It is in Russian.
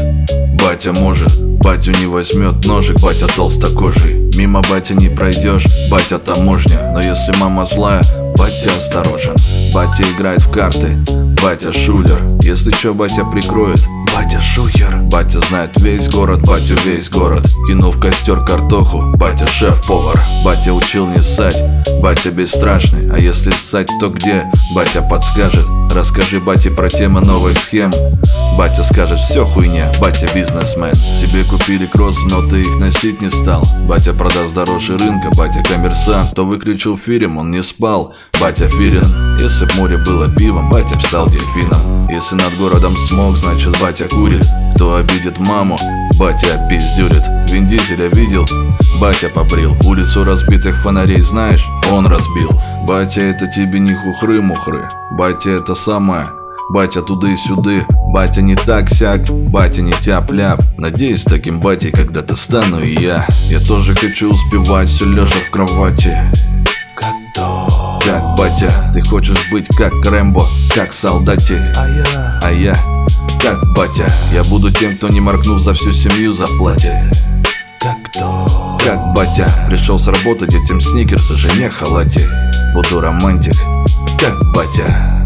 Батя может, батю не возьмет ножик, батя толстокожий. Мимо батя не пройдешь, батя таможня. Но если мама злая, батя осторожен. Батя играет в карты, батя шулер. Если чё, батя прикроет, батя шухер. Батя знает весь город, батю весь город. Кинул в костер картоху, батя шеф-повар. Батя учил не ссать, батя бесстрашный. А если ссать, то где? Батя подскажет. Расскажи бате про темы новых схем. Батя скажет: все хуйня, батя бизнесмен. Тебе купили кроссы, но ты их носить не стал. Батя продаст дороже рынка, батя коммерсант. Кто выключил фильм, он не спал, батя филин. Если б море было пивом, батя б стал дельфином. Если над городом смог, значит батя курит. Кто обидит маму, батя опиздюрит. Вин Дизеля видел, батя побрил. Улицу разбитых фонарей знаешь, он разбил. Батя это тебе не хухры-мухры, батя это самое. Батя туды-сюды, батя не так-сяк, батя не тяп-ляп. Надеюсь, таким батей когда-то стану и я. Я тоже хочу успевать, все лежа в кровати. Как батя, ты хочешь быть как Рэмбо, как солдатик. А я, как батя, я буду тем, кто не моргнув за всю семью заплатит. Как батя, пришел с работы, детям сникерсы, жене халате. Буду романтик, как батя.